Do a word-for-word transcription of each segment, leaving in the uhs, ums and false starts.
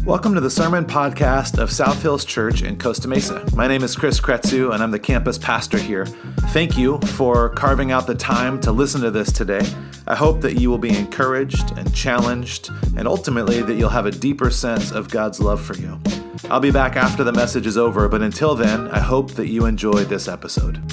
Welcome to the Sermon Podcast of South Hills Church in Costa Mesa. My name is Chris Kretzu, and I'm the campus pastor here. Thank you for carving out the time to listen to this today. I hope that you will be encouraged and challenged, and ultimately that you'll have a deeper sense of God's love for you. I'll be back after the message is over, but until then, I hope that you enjoy this episode.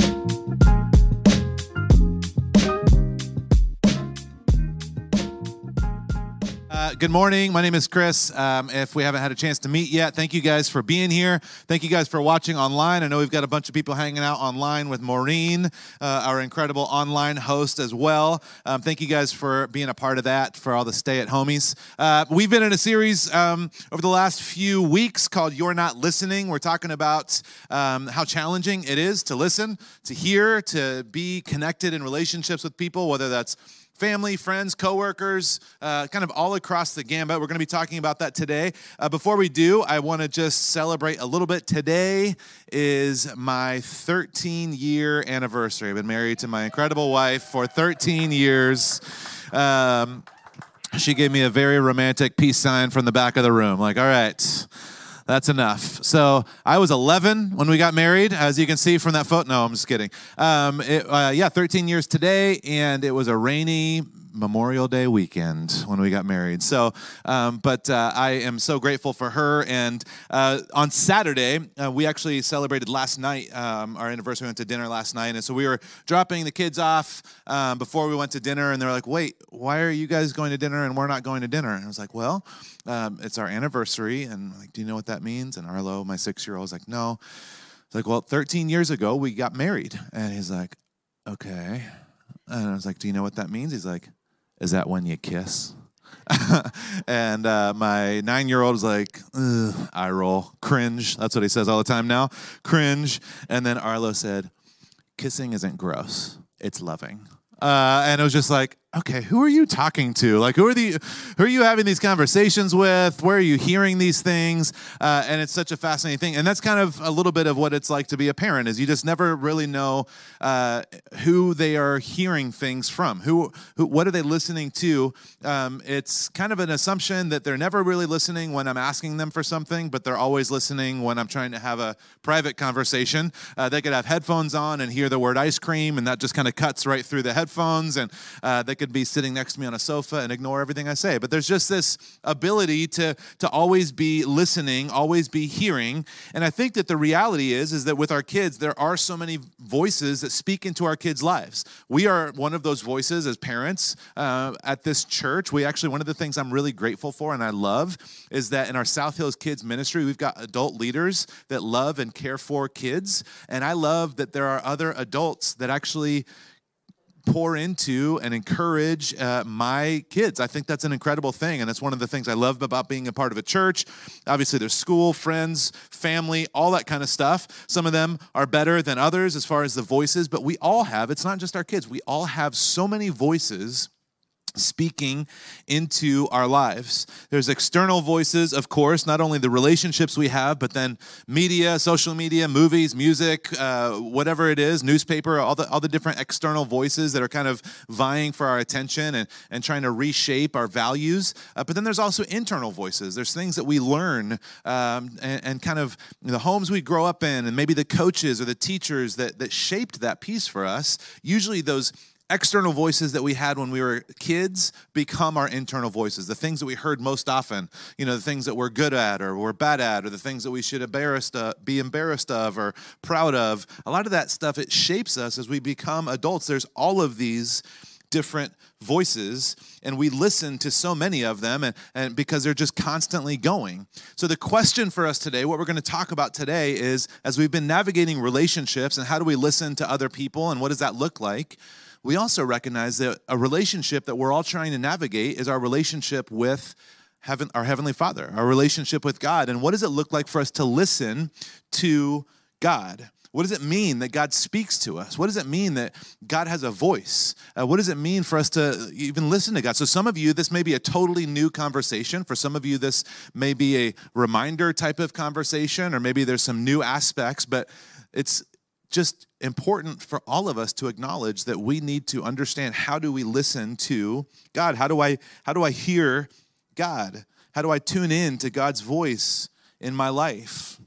Uh, good morning. My name is Chris. Um, if we haven't had a chance to meet yet, thank you guys for being here. Thank you guys for watching online. I know we've got a bunch of people hanging out online with Maureen, uh, our incredible online host as well. Um, thank you guys for being a part of that, for all the stay-at-homies. Uh, we've been in a series um, over the last few weeks called You're Not Listening. We're talking about um, how challenging it is to listen, to hear, to be connected in relationships with people, whether that's family, friends, coworkers, uh, kind of all across the gambit. We're going to be talking about that today. Uh, before we do, I want to just celebrate a little bit. Today is my thirteen-year anniversary. I've been married to my incredible wife for thirteen years. Um, she gave me a very romantic peace sign from the back of the room. Like, all right, that's enough. So I was eleven when we got married, as you can see from that photo. No, I'm just kidding. Um, it, uh, yeah, thirteen years today, and it was a rainy Memorial Day weekend when we got married. So, um, but uh, I am so grateful for her. And uh, on Saturday, uh, we actually celebrated last night, um, our anniversary. We went to dinner last night. And so we were dropping the kids off um, before we went to dinner. And they were like, wait, why are you guys going to dinner and we're not going to dinner? And I was like, well, um, it's our anniversary. And I'm like, do you know what that means? And Arlo, my six-year-old, was like, no. It's like, well, thirteen years ago, we got married. And he's like, okay. And I was like, do you know what that means? He's like, is that when you kiss? and uh, my nine-year-old was like, ugh, eye roll, cringe. That's what he says all the time now, cringe. And then Arlo said, kissing isn't gross, it's loving. Uh, and it was just like, okay, who are you talking to? Like, who are the, who are you having these conversations with? Where are you hearing these things? Uh, and it's such a fascinating thing. And that's kind of a little bit of what it's like to be a parent, is you just never really know uh, who they are hearing things from. Who, who, what are they listening to? Um, it's kind of an assumption that they're never really listening when I'm asking them for something, but they're always listening when I'm trying to have a private conversation. Uh, they could have headphones on and hear the word ice cream, and that just kind of cuts right through the headphones. And uh, they could be sitting next to me on a sofa and ignore everything I say. But there's just this ability to, to always be listening, always be hearing. And I think that the reality is, is that with our kids, there are so many voices that speak into our kids' lives. We are one of those voices as parents uh, at this church. We actually, one of the things I'm really grateful for and I love is that in our South Hills Kids Ministry, we've got adult leaders that love and care for kids. And I love that there are other adults that actually pour into and encourage uh, my kids. I think that's an incredible thing, and that's one of the things I love about being a part of a church. Obviously, there's school, friends, family, all that kind of stuff. Some of them are better than others as far as the voices, but we all have, it's not just our kids, we all have so many voices speaking into our lives. There's external voices, of course, not only the relationships we have, but then media, social media, movies, music, uh, whatever it is, newspaper, all the all the different external voices that are kind of vying for our attention and, and trying to reshape our values. Uh, but then there's also internal voices. There's things that we learn um, and, and kind of the homes we grow up in, and maybe the coaches or the teachers that that shaped that piece for us. Usually those external voices that we had when we were kids become our internal voices, the things that we heard most often, you know, the things that we're good at or we're bad at, or the things that we should embarrassed, uh, be embarrassed of or proud of. A lot of that stuff, it shapes us as we become adults. There's all of these different voices, and we listen to so many of them, and, and because they're just constantly going. So the question for us today, what we're going to talk about today is, as we've been navigating relationships and how do we listen to other people and what does that look like, we also recognize that a relationship that we're all trying to navigate is our relationship with heaven, our Heavenly Father, our relationship with God. And what does it look like for us to listen to God? What does it mean that God speaks to us? What does it mean that God has a voice? Uh, what does it mean for us to even listen to God? So some of you, this may be a totally new conversation. For some of you, this may be a reminder type of conversation, or maybe there's some new aspects, but it's just important for all of us to acknowledge that we need to understand, how do we listen to God? How do I, how do I hear God? How do I tune in to God's voice in my life?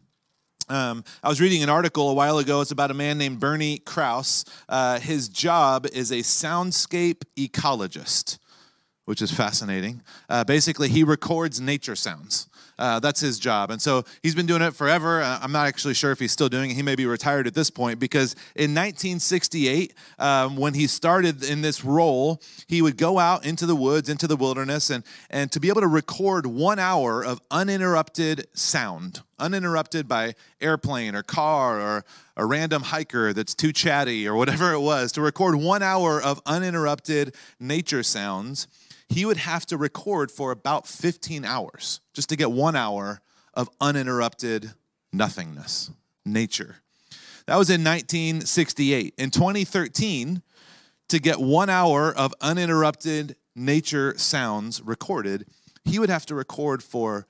Um, I was reading an article a while ago. It's about a man named Bernie Krause. Uh, his job is a soundscape ecologist, which is fascinating. Uh, basically, he records nature sounds. Uh, that's his job. And so he's been doing it forever. Uh, I'm not actually sure if he's still doing it. He may be retired at this point, because in nineteen sixty-eight, um, when he started in this role, he would go out into the woods, into the wilderness, and, and to be able to record one hour of uninterrupted sound, uninterrupted by airplane or car or a random hiker that's too chatty or whatever it was, to record one hour of uninterrupted nature sounds, he would have to record for about fifteen hours just to get one hour of uninterrupted nothingness, nature. That was in nineteen sixty-eight. In twenty thirteen, to get one hour of uninterrupted nature sounds recorded, he would have to record for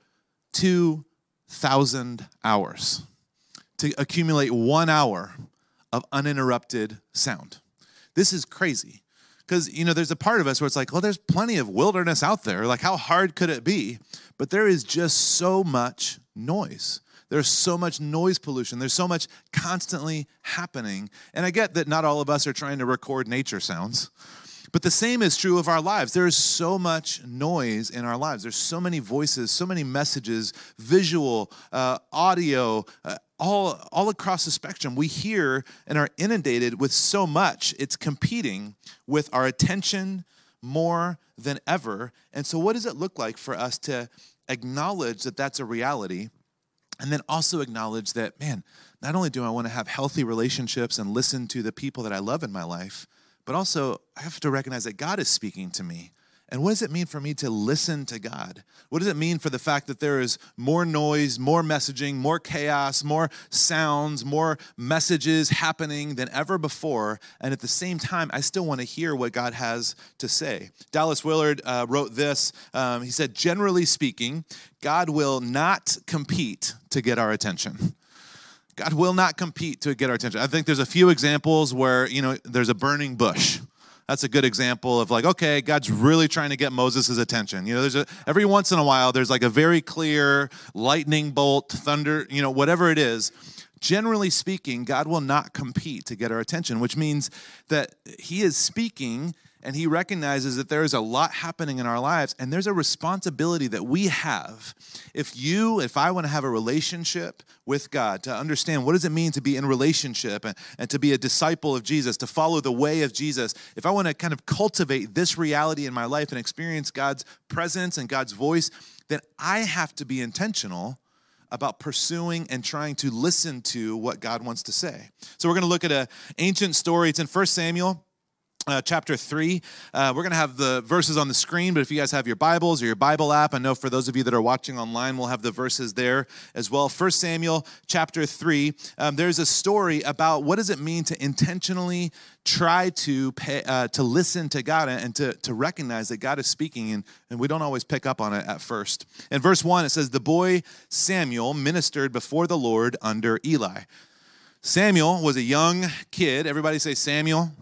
two thousand hours to accumulate one hour of uninterrupted sound. This is crazy. Because, you know, there's a part of us where it's like, well, there's plenty of wilderness out there. Like, how hard could it be? But there is just so much noise. There's so much noise pollution. There's so much constantly happening. And I get that not all of us are trying to record nature sounds. But the same is true of our lives. There is so much noise in our lives. There's so many voices, so many messages, visual, uh, audio, uh, all, all across the spectrum. We hear and are inundated with so much. It's competing with our attention more than ever. And so what does it look like for us to acknowledge that that's a reality, and then also acknowledge that, man, not only do I want to have healthy relationships and listen to the people that I love in my life, but also I have to recognize that God is speaking to me. And what does it mean for me to listen to God? What does it mean for the fact that there is more noise, more messaging, more chaos, more sounds, more messages happening than ever before, and at the same time, I still want to hear what God has to say? Dallas Willard uh, wrote this. Um, he said, generally speaking, God will not compete to get our attention. God will not compete to get our attention. I think there's a few examples where, you know, there's a burning bush. That's a good example of like, okay, God's really trying to get Moses' attention. You know, there's a, every once in a while, there's like a very clear lightning bolt, thunder, you know, whatever it is. Generally speaking, God will not compete to get our attention, which means that he is speaking and he recognizes that there is a lot happening in our lives, and there's a responsibility that we have. If you, if I want to have a relationship with God, to understand what does it mean to be in relationship and, and to be a disciple of Jesus, to follow the way of Jesus, if I want to kind of cultivate this reality in my life and experience God's presence and God's voice, then I have to be intentional about pursuing and trying to listen to what God wants to say. So we're going to look at an ancient story. It's in First Samuel. Uh, chapter three. Uh, we're going to have the verses on the screen, but if you guys have your Bibles or your Bible app, I know for those of you that are watching online, we'll have the verses there as well. First Samuel chapter three. Um, there's a story about what does it mean to intentionally try to pay, uh, to listen to God and to, to recognize that God is speaking, and, and we don't always pick up on it at first. In verse one, it says, the boy Samuel ministered before the Lord under Eli. Samuel was a young kid. Everybody say Samuel.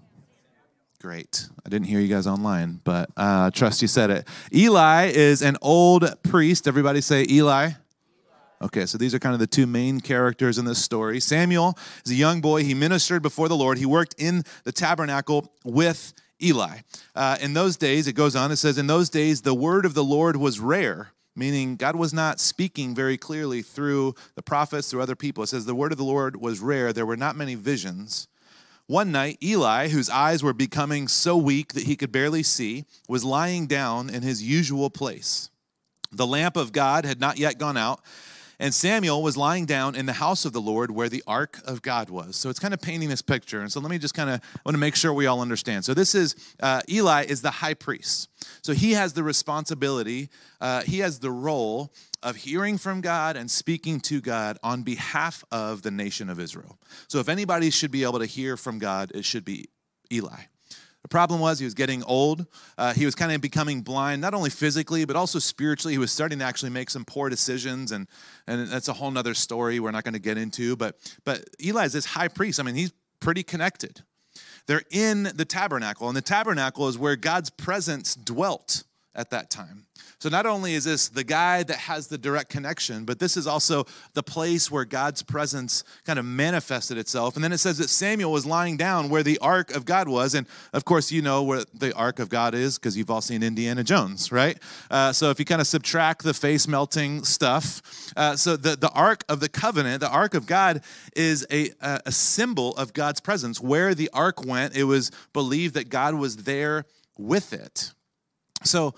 Great. I didn't hear you guys online, but uh, trust you said it. Eli is an old priest. Everybody say Eli. Okay, so these are kind of the two main characters in this story. Samuel is a young boy. He ministered before the Lord. He worked in the tabernacle with Eli. Uh, in those days, it goes on, it says, in those days, the word of the Lord was rare, meaning God was not speaking very clearly through the prophets, through other people. It says the word of the Lord was rare. There were not many visions. One night, Eli, whose eyes were becoming so weak that he could barely see, was lying down in his usual place. The lamp of God had not yet gone out, and Samuel was lying down in the house of the Lord where the ark of God was. So it's kind of painting this picture. And so let me just kind of, I want to make sure we all understand. So this is, uh, Eli is the high priest. So he has the responsibility, uh, he has the role of hearing from God and speaking to God on behalf of the nation of Israel. So if anybody should be able to hear from God, it should be Eli. The problem was he was getting old. Uh, he was kind of becoming blind, not only physically, but also spiritually. He was starting to actually make some poor decisions, and, and that's a whole nother story we're not going to get into. But, but Eli is this high priest. I mean, he's pretty connected. They're in the tabernacle, and the tabernacle is where God's presence dwelt. at that time. So not only is this the guy that has the direct connection, but this is also the place where God's presence kind of manifested itself. And then it says that Samuel was lying down where the ark of God was. And of course, you know where the ark of God is because you've all seen Indiana Jones, right? Uh, so if you kind of subtract the face melting stuff, uh, so the, the ark of the covenant, the ark of God is a, a symbol of God's presence. Where the ark went, it was believed that God was there with it. So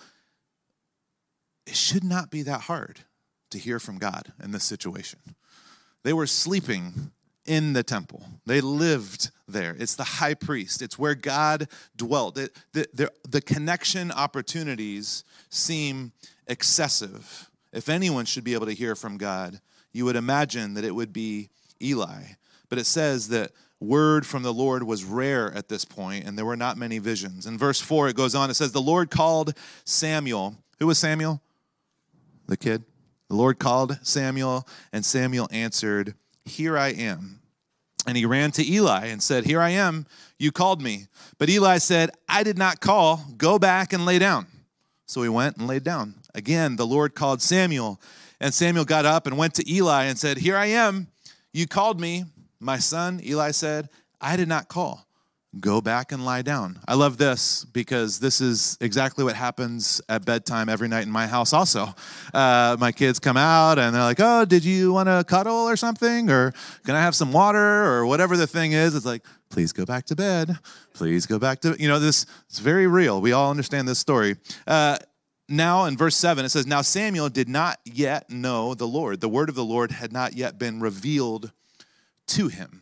it should not be that hard to hear from God in this situation. They were sleeping in the temple. They lived there. It's the high priest. It's where God dwelt. It, the, the, the connection opportunities seem excessive. If anyone should be able to hear from God, you would imagine that it would be Eli. But it says that word from the Lord was rare at this point, and there were not many visions. In verse four, it goes on. It says, the Lord called Samuel. Who was Samuel? The kid. The Lord called Samuel, and Samuel answered, here I am. And he ran to Eli and said, here I am. You called me. But Eli said, I did not call. Go back and lay down. So he went and laid down. Again, the Lord called Samuel, and Samuel got up and went to Eli and said, here I am. You called me. My son, Eli said, I did not call. Go back and lie down. I love this because this is exactly what happens at bedtime every night in my house also. Uh, my kids come out and they're like, oh, did you want to cuddle or something? Or can I have some water? Or whatever the thing is. It's like, please go back to bed. Please go back to, you know, this it's very real. We all understand this story. Uh, now in verse seven, it says, now Samuel did not yet know the Lord. The word of the Lord had not yet been revealed to him.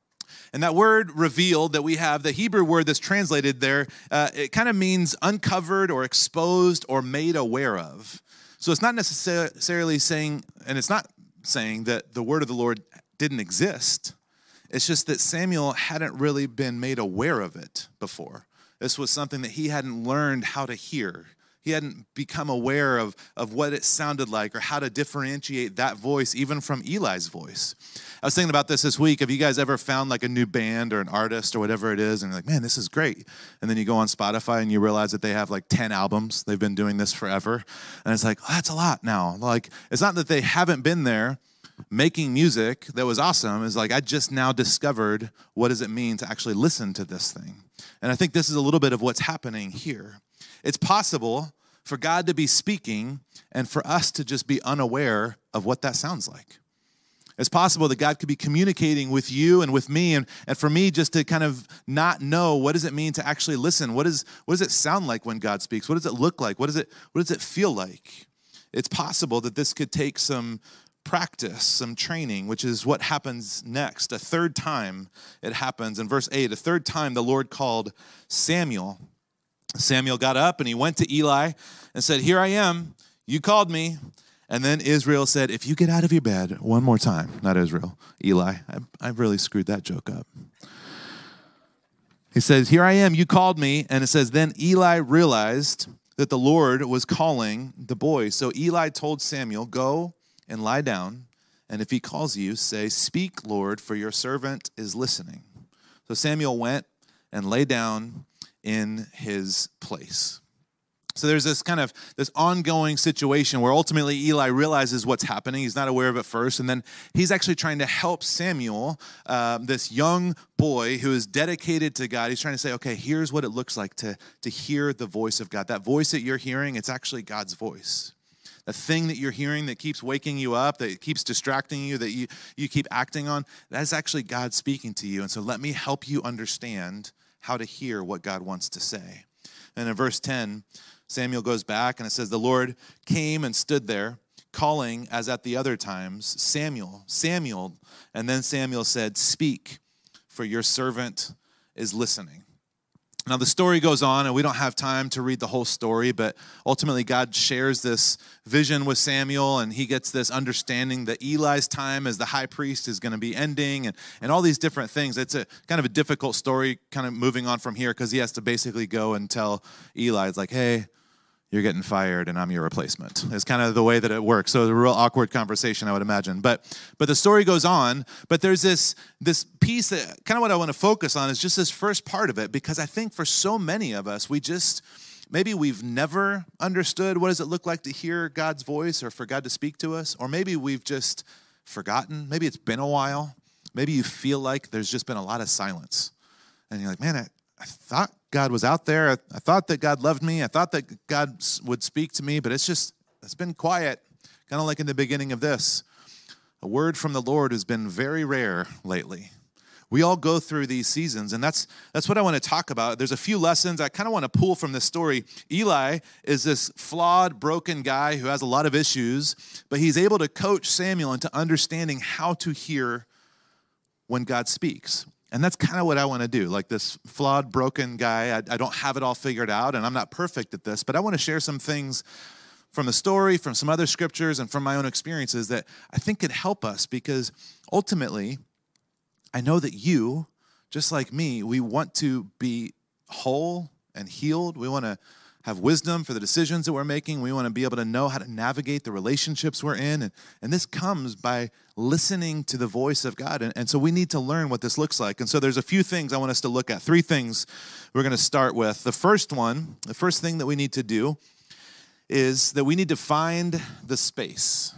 And that word revealed that we have, the Hebrew word that's translated there, uh, it kind of means uncovered or exposed or made aware of. So it's not necessarily saying, and it's not saying that the word of the Lord didn't exist. It's just that Samuel hadn't really been made aware of it before. This was something that he hadn't learned how to hear. He hadn't become aware of, of what it sounded like or how to differentiate that voice even from Eli's voice. I was thinking about this this week. Have you guys ever found like a new band or an artist or whatever it is and you're like, man, this is great. And then you go on Spotify and you realize that they have like ten albums. They've been doing this forever. And it's like, oh, that's a lot now. Like, it's not that they haven't been there making music that was awesome. It's like, I just now discovered what does it mean to actually listen to this thing. And I think this is a little bit of what's happening here. It's possible for God to be speaking and for us to just be unaware of what that sounds like. It's possible that God could be communicating with you and with me, and, and for me just to kind of not know what does it mean to actually listen. What, is, what does it sound like when God speaks? What does it look like? What, does it, what does it feel like? It's possible that this could take some practice, some training, which is what happens next. A third time it happens in verse eight. A third time the Lord called Samuel. Samuel got up and he went to Eli and said, here I am, you called me. And then Israel said, if you get out of your bed one more time, not Israel, Eli, I, I really screwed that joke up. He says, here I am, you called me. And it says, then Eli realized that the Lord was calling the boy. So Eli told Samuel, go and lie down. And if he calls you, say, speak, Lord, for your servant is listening. So Samuel went and lay down in his place. So there's this kind of this ongoing situation where ultimately Eli realizes what's happening. He's not aware of it first. And then he's actually trying to help Samuel, uh, this young boy who is dedicated to God. He's trying to say, okay, here's what it looks like to, to hear the voice of God. That voice that you're hearing, it's actually God's voice. The thing that you're hearing that keeps waking you up, that keeps distracting you, that you, you keep acting on, that's actually God speaking to you. And so let me help you understand how to hear what God wants to say. And in verse ten, Samuel goes back and it says, the Lord came and stood there, calling as at the other times, Samuel, Samuel. And then Samuel said, speak, for your servant is listening. Now the story goes on, and we don't have time to read the whole story, but ultimately God shares this vision with Samuel, and he gets this understanding that Eli's time as the high priest is going to be ending, and, and all these different things. It's a kind of a difficult story kind of moving on from here, because he has to basically go and tell Eli, it's like, hey, you're getting fired and I'm your replacement. It's kind of the way that it works. So it's a real awkward conversation, I would imagine. But but the story goes on, but there's this, this piece that kind of what I want to focus on is just this first part of it, because I think for so many of us, we just maybe we've never understood what does it look like to hear God's voice or for God to speak to us, or maybe we've just forgotten. Maybe it's been a while. Maybe you feel like there's just been a lot of silence. And you're like, man, I, I thought God was out there. I, I thought that God loved me. I thought that God would speak to me, but it's just, it's been quiet, kind of like in the beginning of this. A word from the Lord has been very rare lately. We all go through these seasons, and that's that's what I want to talk about. There's a few lessons I kind of want to pull from this story. Eli is this flawed, broken guy who has a lot of issues, but he's able to coach Samuel into understanding how to hear when God speaks. And that's kind of what I want to do. Like this flawed, broken guy, I, I don't have it all figured out, and I'm not perfect at this, but I want to share some things from the story, from some other scriptures, and from my own experiences that I think could help us, because ultimately, I know that you, just like me, we want to be whole and healed. We want to have wisdom for the decisions that we're making. We want to be able to know how to navigate the relationships we're in. And, and this comes by listening to the voice of God. And, and so we need to learn what this looks like. And so there's a few things I want us to look at. Three things we're going to start with. The first one, the first thing that we need to do is that we need to find the space.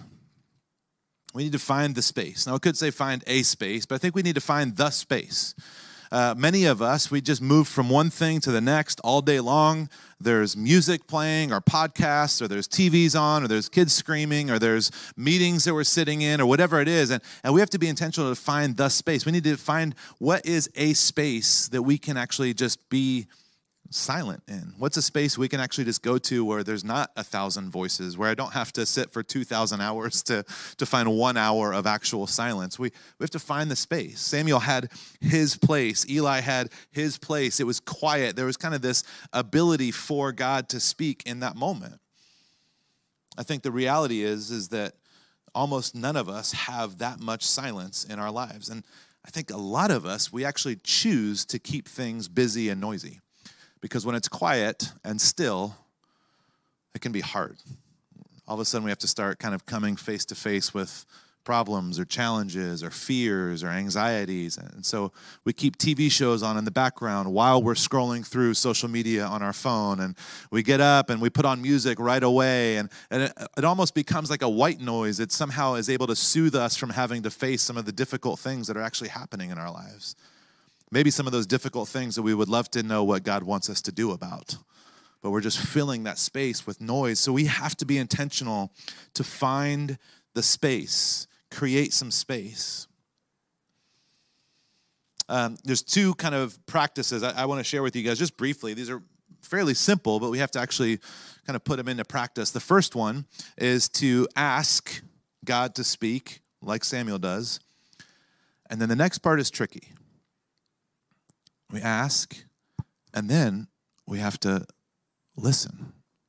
We need to find the space. Now, I could say find a space, but I think we need to find the space. Uh, many of us, we just move from one thing to the next all day long. There's music playing or podcasts, or there's T Vs on, or there's kids screaming, or there's meetings that we're sitting in, or whatever it is. And, and we have to be intentional to find the space. We need to find what is a space that we can actually just be silent in. What's a space we can actually just go to where there's not a thousand voices, where I don't have to sit for two thousand hours to, to find one hour of actual silence. We, we have to find the space. Samuel had his place. Eli had his place. It was quiet. There was kind of this ability for God to speak in that moment. I think the reality is, is that almost none of us have that much silence in our lives. And I think a lot of us, we actually choose to keep things busy and noisy. Because when it's quiet and still, it can be hard. All of a sudden, we have to start kind of coming face to face with problems or challenges or fears or anxieties. And so we keep T V shows on in the background while we're scrolling through social media on our phone. And we get up and we put on music right away. And, and it, it almost becomes like a white noise. It somehow is able to soothe us from having to face some of the difficult things that are actually happening in our lives. Maybe some of those difficult things that we would love to know what God wants us to do about. But we're just filling that space with noise. So we have to be intentional to find the space, create some space. Um, there's two kind of practices I, I want to share with you guys just briefly. These are fairly simple, but we have to actually kind of put them into practice. The first one is to ask God to speak like Samuel does. And then the next part is tricky. We ask, and then we have to listen.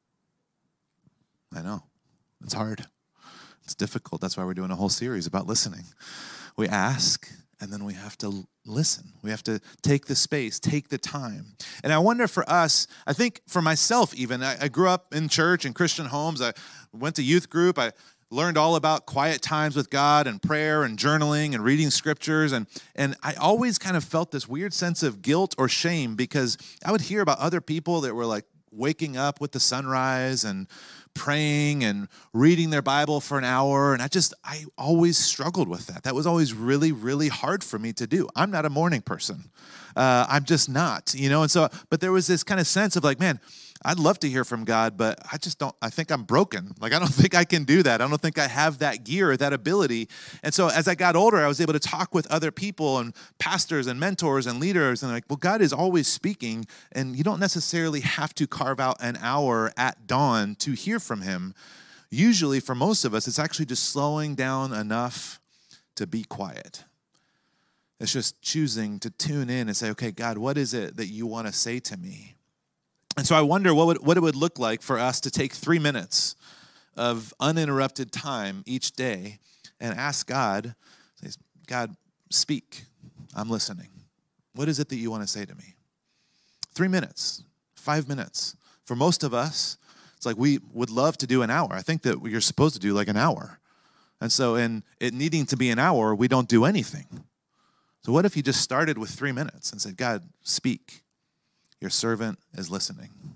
I know, it's hard. It's difficult. That's why we're doing a whole series about listening. We ask, and then we have to listen. We have to take the space, take the time. And I wonder for us, I think for myself even, I, I grew up in church and Christian homes. I went to youth group. I learned all about quiet times with God and prayer and journaling and reading scriptures. And, and I always kind of felt this weird sense of guilt or shame because I would hear about other people that were like waking up with the sunrise and praying and reading their Bible for an hour. And I just, I always struggled with that. That was always really, really hard for me to do. I'm not a morning person. Uh, I'm just not, you know? And so, but there was this kind of sense of like, man, I'd love to hear from God, but I just don't, I think I'm broken. Like, I don't think I can do that. I don't think I have that gear, that ability. And so as I got older, I was able to talk with other people and pastors and mentors and leaders. And like, well, God is always speaking, and you don't necessarily have to carve out an hour at dawn to hear from him. Usually for most of us, it's actually just slowing down enough to be quiet. It's just choosing to tune in and say, okay, God, what is it that you want to say to me? And so I wonder what would, what it would look like for us to take three minutes of uninterrupted time each day and ask God, God, speak. I'm listening. What is it that you want to say to me? Three minutes, five minutes. For most of us, it's like we would love to do an hour. I think that you're supposed to do like an hour. And so in it needing to be an hour, we don't do anything. So what if you just started with three minutes and said, God, speak. Your servant is listening.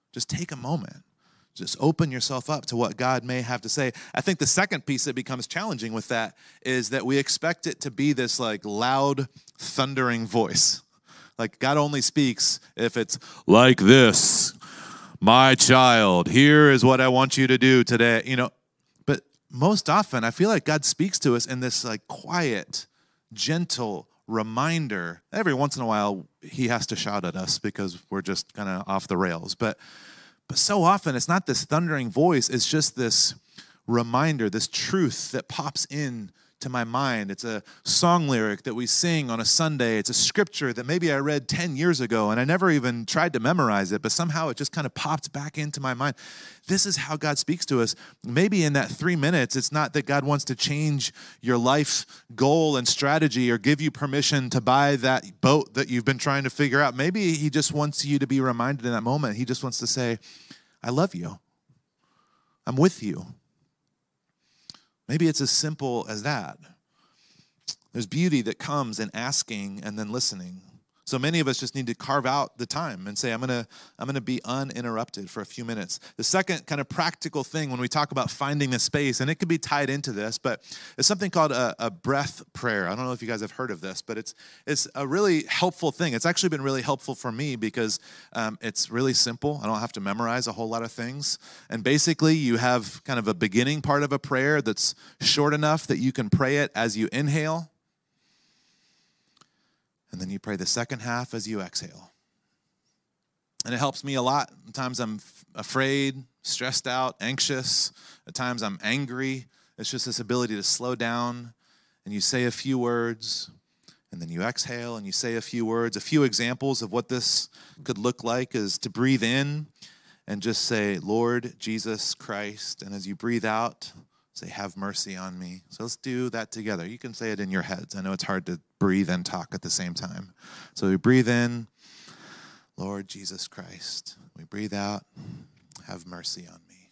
Just take a moment. Just open yourself up to what God may have to say. I think the second piece that becomes challenging with that is that we expect it to be this like loud, thundering voice. Like God only speaks if it's like this. My child, here is what I want you to do today. You know, but most often I feel like God speaks to us in this like quiet, gentle reminder. Every once in a while he has to shout at us because we're just kind of off the rails. But But so often, it's not this thundering voice. It's just this reminder, this truth that pops in to my mind. It's a song lyric that we sing on a Sunday. It's a scripture that maybe I read ten years ago, and I never even tried to memorize it, but somehow it just kind of popped back into my mind. This is how God speaks to us. Maybe in that three minutes, it's not that God wants to change your life goal and strategy or give you permission to buy that boat that you've been trying to figure out. Maybe he just wants you to be reminded in that moment. He just wants to say, I love you. I'm with you. Maybe it's as simple as that. There's beauty that comes in asking and then listening. So many of us just need to carve out the time and say, I'm gonna, I'm gonna be uninterrupted for a few minutes. The second kind of practical thing when we talk about finding the space, and it could be tied into this, but it's something called a, a breath prayer. I don't know if you guys have heard of this, but it's it's a really helpful thing. It's actually been really helpful for me because um, it's really simple. I don't have to memorize a whole lot of things. And basically, you have kind of a beginning part of a prayer that's short enough that you can pray it as you inhale. And then you pray the second half as you exhale. And it helps me a lot. At times I'm f- afraid, stressed out, anxious. At times I'm angry. It's just this ability to slow down, and you say a few words, and then you exhale and you say a few words. A few examples of what this could look like is to breathe in and just say, Lord Jesus Christ. And as you breathe out, say, have mercy on me. So let's do that together. You can say it in your heads. I know it's hard to breathe and talk at the same time. So we breathe in, Lord Jesus Christ. We breathe out, have mercy on me.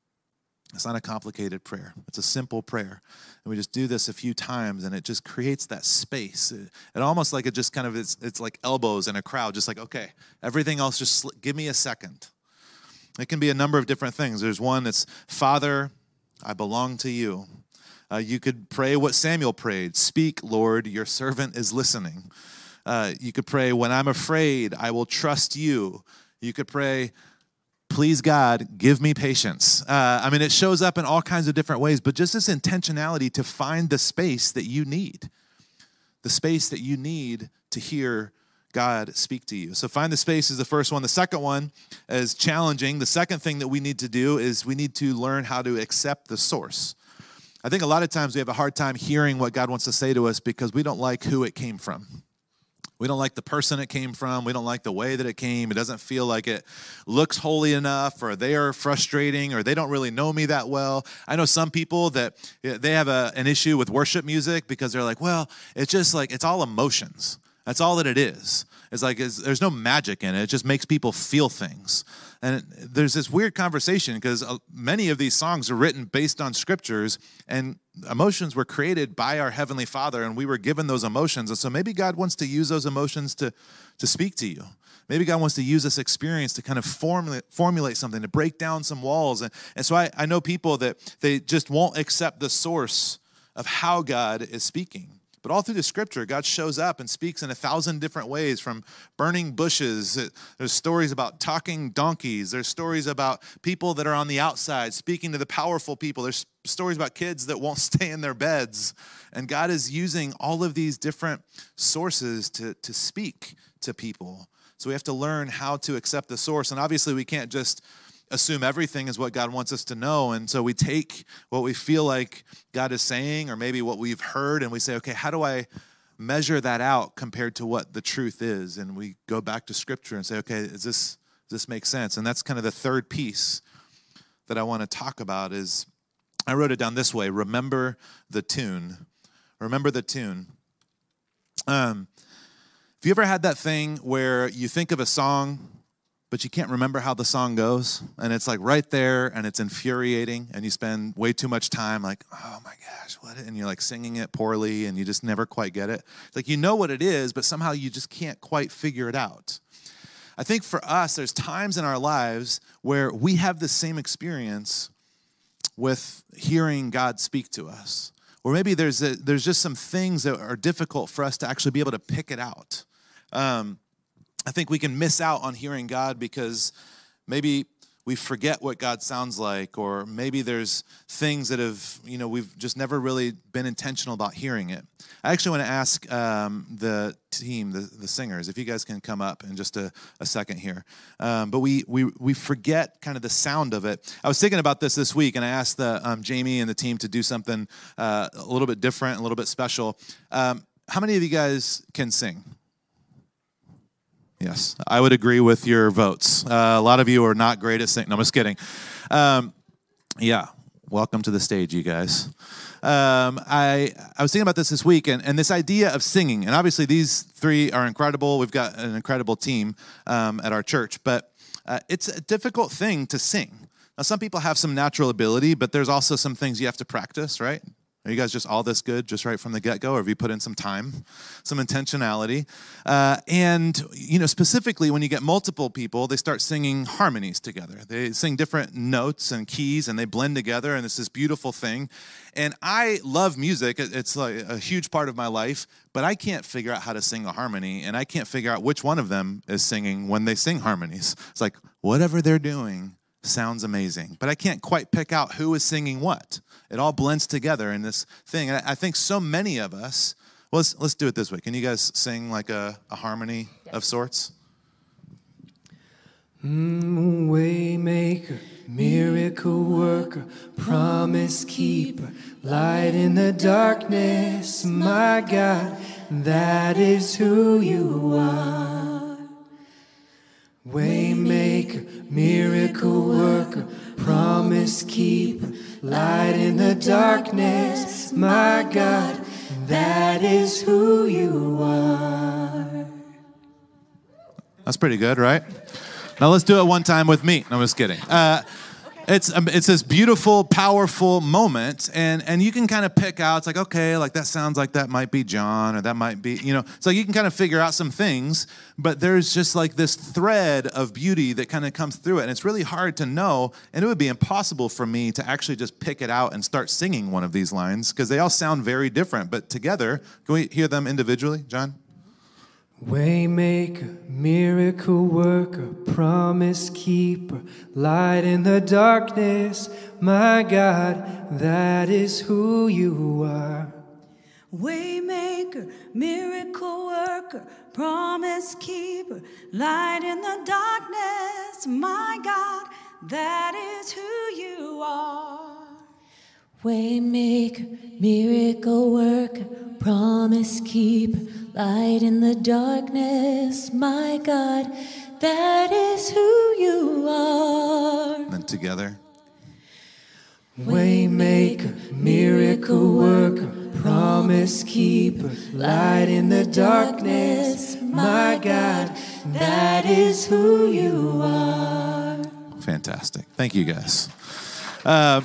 It's not a complicated prayer. It's a simple prayer. And we just do this a few times, and it just creates that space. It, it almost like it just kind of, it's, it's like elbows in a crowd, just like, okay, everything else, just sl- give me a second. It can be a number of different things. There's one that's, Father, I belong to you. Uh, you could pray what Samuel prayed. Speak, Lord, your servant is listening. Uh, you could pray, when I'm afraid, I will trust you. You could pray, please, God, give me patience. Uh, I mean, it shows up in all kinds of different ways, but just this intentionality to find the space that you need, the space that you need to hear God speak to you. So find the space is the first one. The second one is challenging. The second thing that we need to do is we need to learn how to accept the source. I think a lot of times we have a hard time hearing what God wants to say to us because we don't like who it came from. We don't like the person it came from. We don't like the way that it came. It doesn't feel like it looks holy enough, or they are frustrating, or they don't really know me that well. I know some people that they have a, an issue with worship music because they're like, well, it's just like, it's all emotions. That's all that it is. It's like it's, there's no magic in it. It just makes people feel things. And it, there's this weird conversation because uh, many of these songs are written based on scriptures, and emotions were created by our Heavenly Father, and we were given those emotions. And so maybe God wants to use those emotions to, to speak to you. Maybe God wants to use this experience to kind of formulate, formulate something, to break down some walls. And, and so I, I know people that they just won't accept the source of how God is speaking. But all through the scripture, God shows up and speaks in a thousand different ways, from burning bushes. There's stories about talking donkeys. There's stories about people that are on the outside speaking to the powerful people. There's stories about kids that won't stay in their beds. And God is using all of these different sources to, to speak to people. So we have to learn how to accept the source. And obviously we can't just assume everything is what God wants us to know. And so we take what we feel like God is saying, or maybe what we've heard, and we say, okay, how do I measure that out compared to what the truth is? And we go back to scripture and say, okay, is this, does this make sense? And that's kind of the third piece that I want to talk about is, I wrote it down this way: remember the tune. Remember the tune. Um, have you ever had that thing where you think of a song, but you can't remember how the song goes, and it's like right there, and it's infuriating, and you spend way too much time like, oh my gosh, what? And you're like singing it poorly, and you just never quite get it. It's like you know what it is, but somehow you just can't quite figure it out. I think for us, there's times in our lives where we have the same experience with hearing God speak to us. Or maybe there's a, there's just some things that are difficult for us to actually be able to pick it out. Um, I think we can miss out on hearing God because maybe we forget what God sounds like, or maybe there's things that have, you know, we've just never really been intentional about hearing it. I actually want to ask um, the team, the, the singers, if you guys can come up in just a, a second here. Um, but we we we forget kind of the sound of it. I was thinking about this this week, and I asked the um, Jamie and the team to do something uh, a little bit different, a little bit special. Um, how many of you guys can sing? Yes, I would agree with your votes. Uh, a lot of you are not great at singing. No, I'm just kidding. Um, yeah, welcome to the stage, you guys. Um, I I was thinking about this this week, and, and this idea of singing, and obviously these three are incredible. We've got an incredible team um, at our church, but uh, it's a difficult thing to sing. Now, some people have some natural ability, but there's also some things you have to practice, right? Are you guys just all this good just right from the get-go, or have you put in some time, some intentionality? Uh, and, you know, specifically when you get multiple people, they start singing harmonies together. They sing different notes and keys, and they blend together, and it's this beautiful thing. And I love music. It's like a huge part of my life, but I can't figure out how to sing a harmony, and I can't figure out which one of them is singing when they sing harmonies. It's like, whatever they're doing sounds amazing, but I can't quite pick out who is singing what. It all blends together in this thing. And I think so many of us, well, let's, let's do it this way. Can you guys sing like a, a harmony of sorts? Mm, Waymaker, miracle worker, promise keeper, light in the darkness, my God, that is who you are. Waymaker, miracle worker, promise keeper, light in the darkness, my God, that is who you are. That's pretty good, right? Now let's do it one time with me. No, I'm just kidding. Uh, It's um, it's this beautiful, powerful moment, and, and you can kind of pick out, it's like, okay, like that sounds like that might be John, or that might be, you know, so you can kind of figure out some things, but there's just like this thread of beauty that kind of comes through it, and it's really hard to know, and it would be impossible for me to actually just pick it out and start singing one of these lines, because they all sound very different, but together, can we hear them individually, John? Waymaker, miracle worker, promise keeper, light in the darkness, my God, that is who you are. Waymaker, miracle worker, promise keeper, light in the darkness, my God, that is who you are. Waymaker, miracle worker, promise keeper, light in the darkness, my God, that is who you are. And then together. Waymaker, miracle worker, promise keeper, light in the darkness, my God, that is who you are. Fantastic. Thank you, guys. Uh,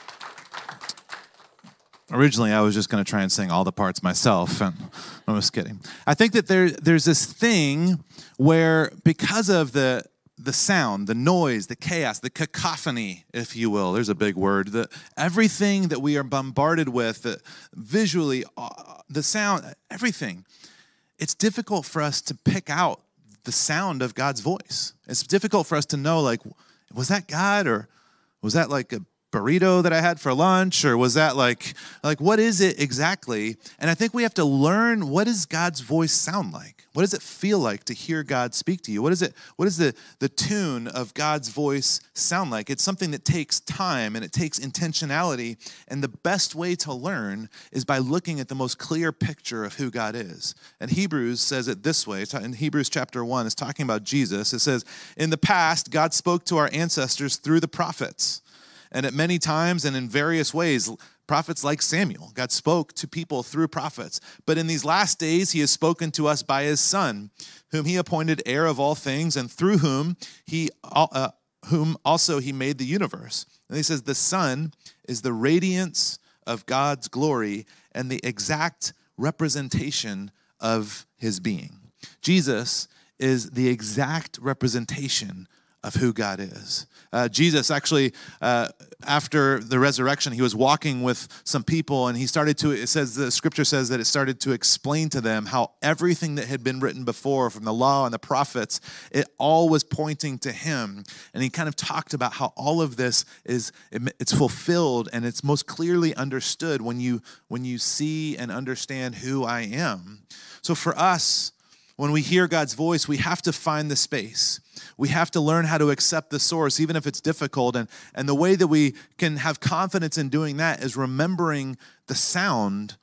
Originally, I was just going to try and sing all the parts myself, and I'm just kidding. I think that there, there's this thing where, because of the the sound, the noise, the chaos, the cacophony, if you will, there's a big word, the, everything that we are bombarded with, the, visually, uh, the sound, everything, it's difficult for us to pick out the sound of God's voice. It's difficult for us to know, like, was that God, or was that like a burrito that I had for lunch, or was that like, like what is it exactly? And I think we have to learn, what does God's voice sound like? What does it feel like to hear God speak to you? What is it? What does the, the tune of God's voice sound like? It's something that takes time and it takes intentionality. And the best way to learn is by looking at the most clear picture of who God is. And Hebrews says it this way. In Hebrews chapter one, it's talking about Jesus. It says, in the past, God spoke to our ancestors through the prophets. And at many times and in various ways, prophets like Samuel, God spoke to people through prophets. But in these last days, he has spoken to us by his Son, whom he appointed heir of all things, and through whom he, uh, whom also he made the universe. And he says, the Son is the radiance of God's glory and the exact representation of his being. Jesus is the exact representation of who God is. Uh, Jesus actually, uh, after the resurrection, he was walking with some people, and he started to, it says, the scripture says that it started to explain to them how everything that had been written before from the law and the prophets, it all was pointing to him. And he kind of talked about how all of this is, it's fulfilled and it's most clearly understood when you, when you see and understand who I am. So for us, when we hear God's voice, we have to find the space. We have to learn how to accept the source, even if it's difficult. And, and the way that we can have confidence in doing that is remembering the sound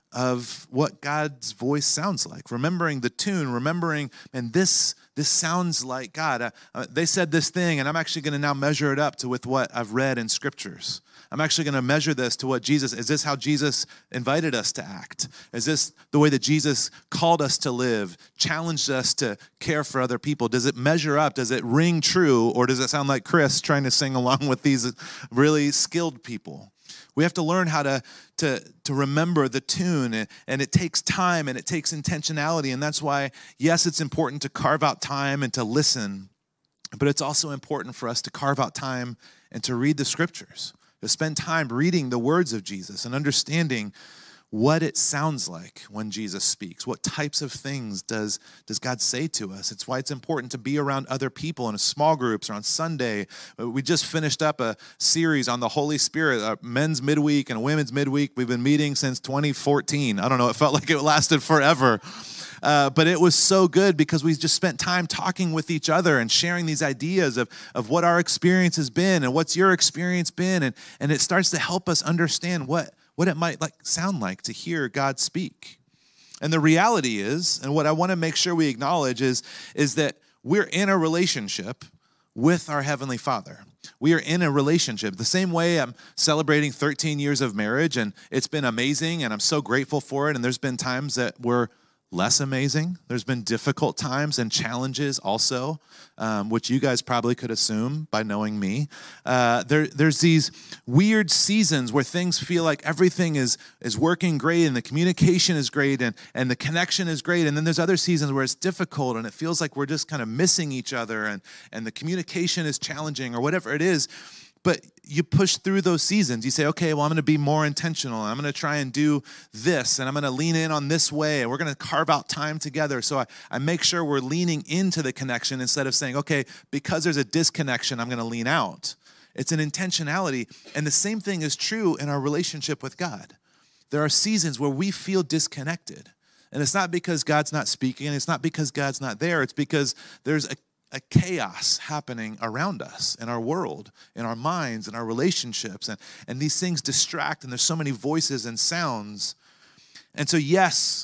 of what God's voice sounds like, remembering the tune, remembering, and this this sounds like God. Uh, uh, they said this thing, and I'm actually going to now measure it up to with what I've read in scriptures. I'm actually going to measure this to what Jesus, is this how Jesus invited us to act? Is this the way that Jesus called us to live, challenged us to care for other people? Does it measure up? Does it ring true? Or does it sound like Chris trying to sing along with these really skilled people? We have to learn how to, to, to remember the tune, and, and it takes time and it takes intentionality. And that's why, yes, it's important to carve out time and to listen, but it's also important for us to carve out time and to read the scriptures, to spend time reading the words of Jesus and understanding what it sounds like when Jesus speaks. What types of things does, does God say to us? It's why it's important to be around other people in small groups or on Sunday. We just finished up a series on the Holy Spirit, uh, men's midweek and women's midweek. We've been meeting since twenty fourteen. I don't know, it felt like it lasted forever. Uh, but it was so good because we just spent time talking with each other and sharing these ideas of, of what our experience has been and what's your experience been. And, and it starts to help us understand what what it might like sound like to hear God speak. And the reality is, and what I want to make sure we acknowledge is, is that we're in a relationship with our Heavenly Father. We are in a relationship. The same way I'm celebrating thirteen years of marriage, and it's been amazing, and I'm so grateful for it, and there's been times that were less amazing. There's been difficult times and challenges also, um, which you guys probably could assume by knowing me. Uh, there, there's these weird seasons where things feel like everything is is working great and the communication is great and, and the connection is great. And then there's other seasons where it's difficult and it feels like we're just kind of missing each other and, and the communication is challenging or whatever it is. But you push through those seasons. You say, okay, well, I'm going to be more intentional. I'm going to try and do this, and I'm going to lean in on this way, and we're going to carve out time together. So I, I make sure we're leaning into the connection instead of saying, okay, because there's a disconnection, I'm going to lean out. It's an intentionality. And the same thing is true in our relationship with God. There are seasons where we feel disconnected. And it's not because God's not speaking, and it's not because God's not there. It's because there's a a chaos happening around us in our world, in our minds, in our relationships. And, and these things distract, and there's so many voices and sounds. And so, yes,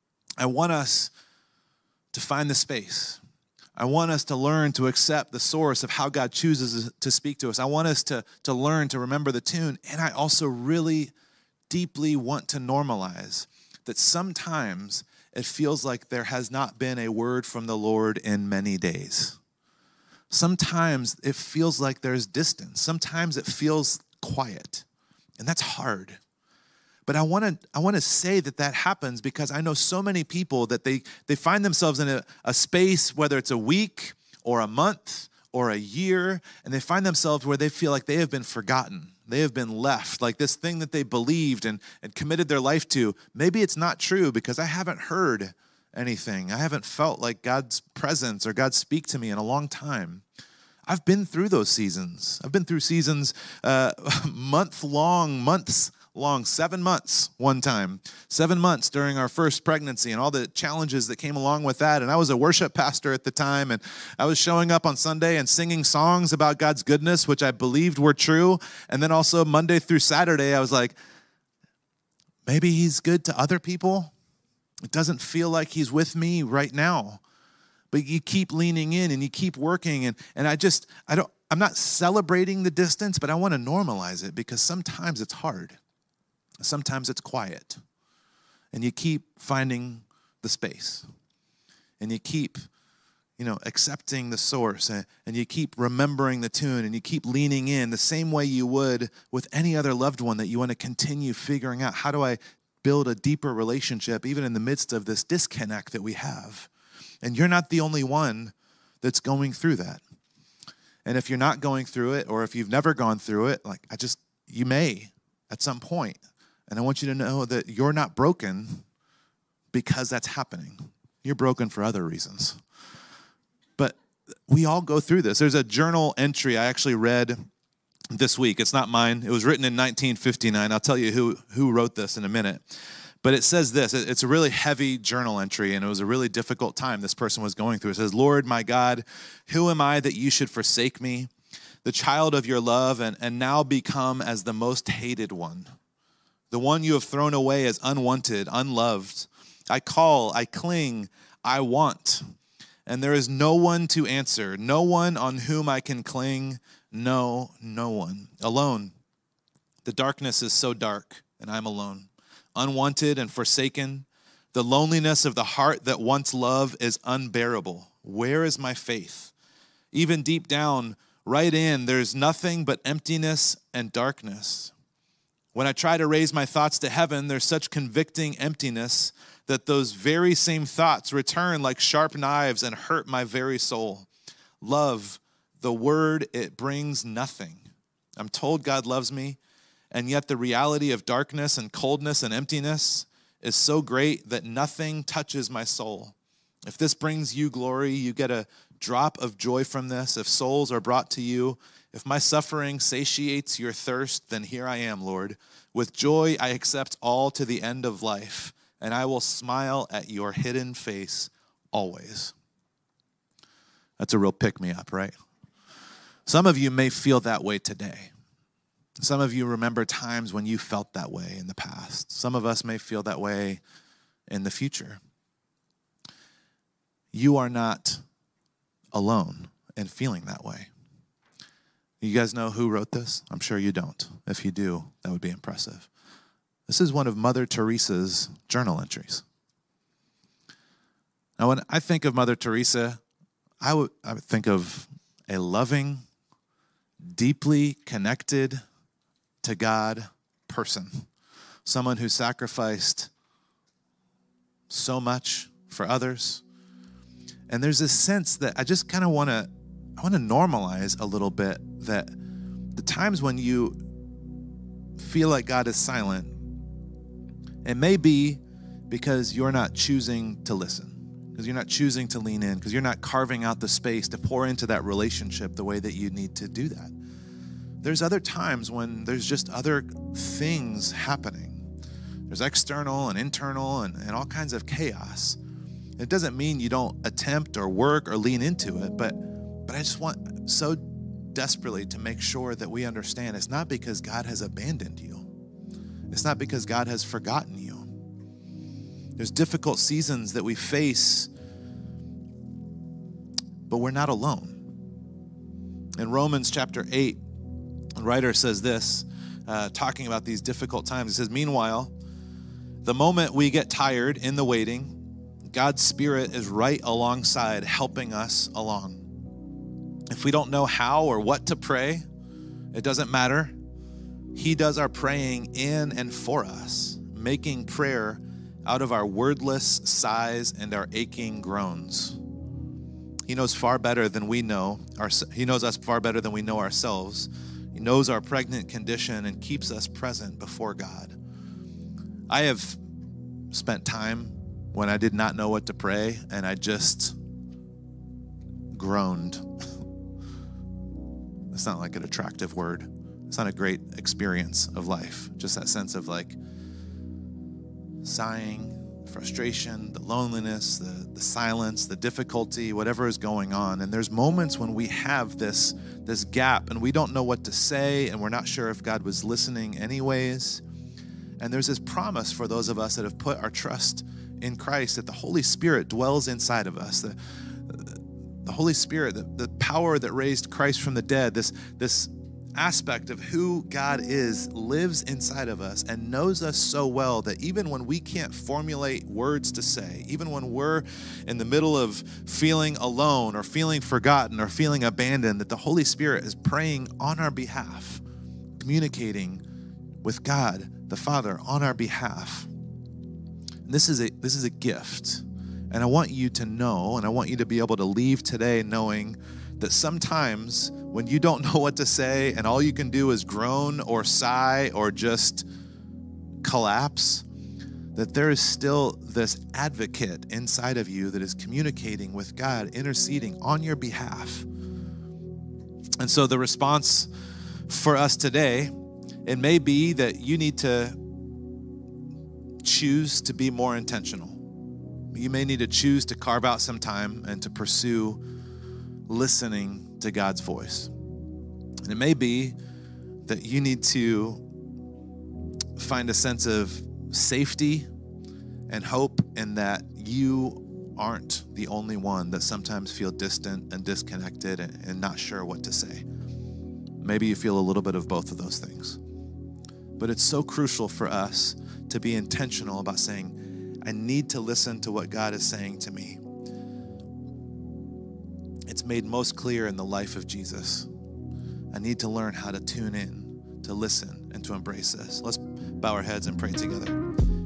I want us to find the space. I want us to learn to accept the source of how God chooses to speak to us. I want us to, to learn to remember the tune. And I also really deeply want to normalize that sometimes it feels like there has not been a word from the Lord in many days. Sometimes it feels like there's distance. Sometimes it feels quiet, and that's hard. But I want to I want to say that that happens because I know so many people that they, they find themselves in a, a space, whether it's a week or a month or a year, and they find themselves where they feel like they have been forgotten. They have been left, like this thing that they believed and, and committed their life to. Maybe it's not true because I haven't heard anything. I haven't felt like God's presence or God speak to me in a long time. I've been through those seasons. I've been through seasons, uh, month-long, months long, seven months one time, seven months during our first pregnancy and all the challenges that came along with that. And I was a worship pastor at the time, and I was showing up on Sunday and singing songs about God's goodness, which I believed were true. And then also Monday through Saturday, I was like, maybe he's good to other people. It doesn't feel like he's with me right now. But you keep leaning in and you keep working. And, and I just, I don't, I'm not celebrating the distance, but I want to normalize it because sometimes it's hard. Sometimes it's quiet, and you keep finding the space, and you keep, you know, accepting the source, and, and you keep remembering the tune, and you keep leaning in the same way you would with any other loved one that you want to continue figuring out, how do I build a deeper relationship even in the midst of this disconnect that we have? And you're not the only one that's going through that. And if you're not going through it, or if you've never gone through it, like I just, you may at some point. And I want you to know that you're not broken because that's happening. You're broken for other reasons. But we all go through this. There's a journal entry I actually read this week. It's not mine. It was written in nineteen fifty-nine. I'll tell you who, who wrote this in a minute. But it says this. It's a really heavy journal entry, and it was a really difficult time this person was going through. It says, Lord, my God, who am I that you should forsake me, the child of your love, and, and now become as the most hated one, the one you have thrown away as unwanted, unloved. I call, I cling, I want, and there is no one to answer, no one on whom I can cling, no, no one. Alone, the darkness is so dark, and I'm alone. Unwanted and forsaken, the loneliness of the heart that once loved is unbearable. Where is my faith? Even deep down, right in, there's nothing but emptiness and darkness. When I try to raise my thoughts to heaven, there's such convicting emptiness that those very same thoughts return like sharp knives and hurt my very soul. Love, the word, it brings nothing. I'm told God loves me, and yet the reality of darkness and coldness and emptiness is so great that nothing touches my soul. If this brings you glory, you get a drop of joy from this. If souls are brought to you, if my suffering satiates your thirst, then here I am, Lord. With joy, I accept all to the end of life, and I will smile at your hidden face always. That's a real pick-me-up, right? Some of you may feel that way today. Some of you remember times when you felt that way in the past. Some of us may feel that way in the future. You are not alone in feeling that way. You guys know who wrote this? I'm sure you don't. If you do, that would be impressive. This is one of Mother Teresa's journal entries. Now, when I think of Mother Teresa, I would, I would think of a loving, deeply connected to God person, someone who sacrificed so much for others. And there's this sense that I just kind of want to I want to normalize a little bit that the times when you feel like God is silent, it may be because you're not choosing to listen, because you're not choosing to lean in, because you're not carving out the space to pour into that relationship the way that you need to do that. There's other times when there's just other things happening. There's external and internal and, and all kinds of chaos. It doesn't mean you don't attempt or work or lean into it, but but I just want so desperately to make sure that we understand it's not because God has abandoned you. It's not because God has forgotten you. There's difficult seasons that we face, but we're not alone. In Romans chapter eight, the writer says this, uh, talking about these difficult times. He says, meanwhile, the moment we get tired in the waiting, God's Spirit is right alongside, helping us along. If we don't know how or what to pray, it doesn't matter. He does our praying in and for us, making prayer out of our wordless sighs and our aching groans. He knows far better than we know. Our, he knows us far better than we know ourselves. He knows our pregnant condition and keeps us present before God. I have spent time when I did not know what to pray, and I just groaned. It's not like an attractive word. It's not a great experience of life. Just that sense of like sighing, frustration, the loneliness, the, the silence, the difficulty, whatever is going on. And there's moments when we have this, this gap and we don't know what to say, and we're not sure if God was listening anyways. And there's this promise for those of us that have put our trust in Christ that the Holy Spirit dwells inside of us. The, the Holy Spirit, the, the power that raised Christ from the dead, this, this aspect of who God is lives inside of us and knows us so well that even when we can't formulate words to say, even when we're in the middle of feeling alone or feeling forgotten or feeling abandoned, that the Holy Spirit is praying on our behalf, communicating with God the Father on our behalf. And this is a this is a gift. And I want you to know, and I want you to be able to leave today knowing that sometimes when you don't know what to say and all you can do is groan or sigh or just collapse, that there is still this advocate inside of you that is communicating with God, interceding on your behalf. And so the response for us today, it may be that you need to choose to be more intentional. You may need to choose to carve out some time and to pursue listening to God's voice. And it may be that you need to find a sense of safety and hope in that you aren't the only one that sometimes feel distant and disconnected and, and not sure what to say. Maybe you feel a little bit of both of those things. But it's so crucial for us to be intentional about saying, I need to listen to what God is saying to me. It's made most clear in the life of Jesus. I need to learn how to tune in, to listen, and to embrace this. Let's bow our heads and pray together.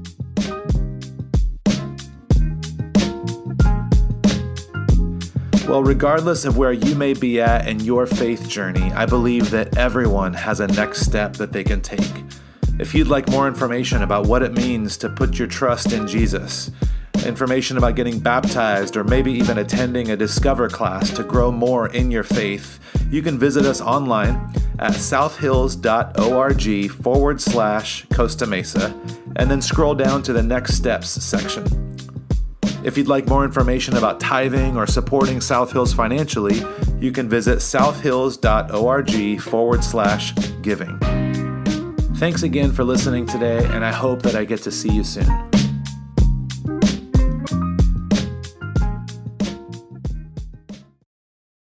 Well, regardless of where you may be at in your faith journey, I believe that everyone has a next step that they can take. If you'd like more information about what it means to put your trust in Jesus, information about getting baptized, or maybe even attending a Discover class to grow more in your faith, you can visit us online at southhills.org forward slash Costa Mesa, and then scroll down to the Next Steps section. If you'd like more information about tithing or supporting South Hills financially, you can visit southhills.org forward slash giving. Thanks again for listening today, and I hope that I get to see you soon.